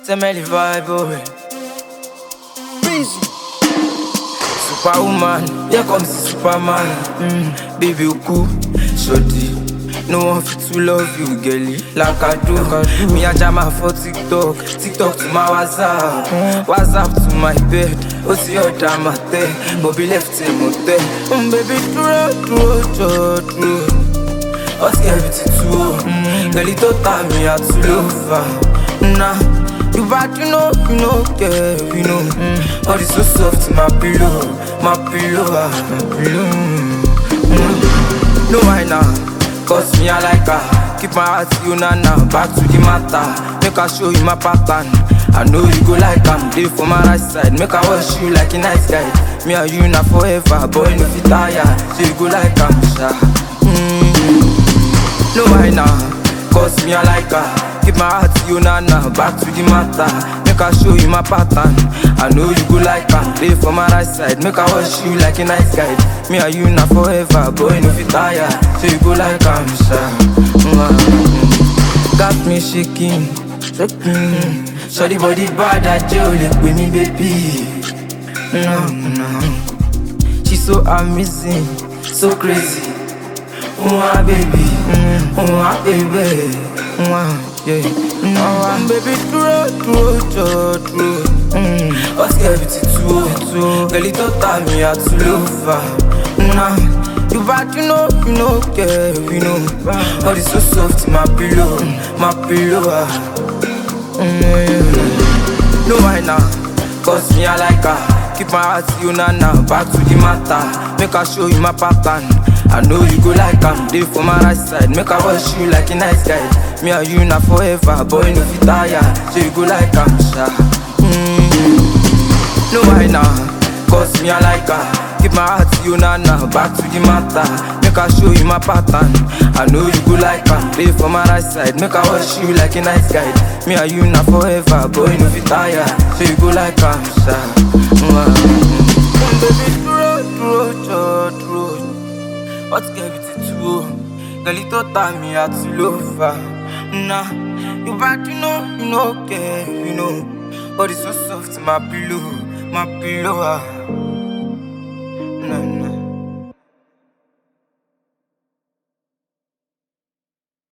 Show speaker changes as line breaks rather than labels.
Tell me the vibe, boy.
Breezy.
Superwoman, here comes the Superman. Baby, you cool, shorty. No one fit to love you, girlie, like I do. Me and Jama for TikTok, TikTok to my WhatsApp, WhatsApp to my bed. What's your time at there? Bobby left him hotel. Baby, true. What's everything too? Girl, it don't time me out to love. Nah, you bad, you know, yeah, you know. All this so soft, my pillow. No, why now? Cause me, I like her. Keep my heart to you now. Back to the matter. Make her show you my pattern. I know you go like I'm there for my right side. Make her wash you like a nice guy. Me and you not forever. Boy, no fit tire. So you go like I'm shy. No, why now? Cause me, I like her. Keep my heart to you now. Back to the matter. Make her show you my pattern. I know you go like I'm there for my right side. Make her wash you like a nice guy. Me and you not forever. Boy, no fit tire. So you go like I'm shy. Got me shaking. Sorry body bad that you look with me, baby. No. She's so amazing, so crazy. Baby. Baby. Yeah. Baby, true. What's everything true? Girl, it don't time me out to love. Nah, you bad, you know, yeah, you know. All this so soft, my pillow. No, why now? Cause me, I like her. Keep my heart to you now. Back to the matter. Make her show you my pattern. I know you go like I'm there for my right side. Make her wash you like a nice guy. Me and you not forever. Boy, no fit tire. So you go like I'm shy. No, why now? Cause me, I like her. Keep my heart to you now. Back to the matter. Make her show you my pattern. I know you go like I'm there for my right side. Make her wash you like a nice guy. Me and you not forever. Boy, no fit tire. So you go like I'm shy. Baby, true. What's everything true? Girl, it don't time me out to love. Nah, you bad, you know, yeah, you know. But it's so soft, my pillow.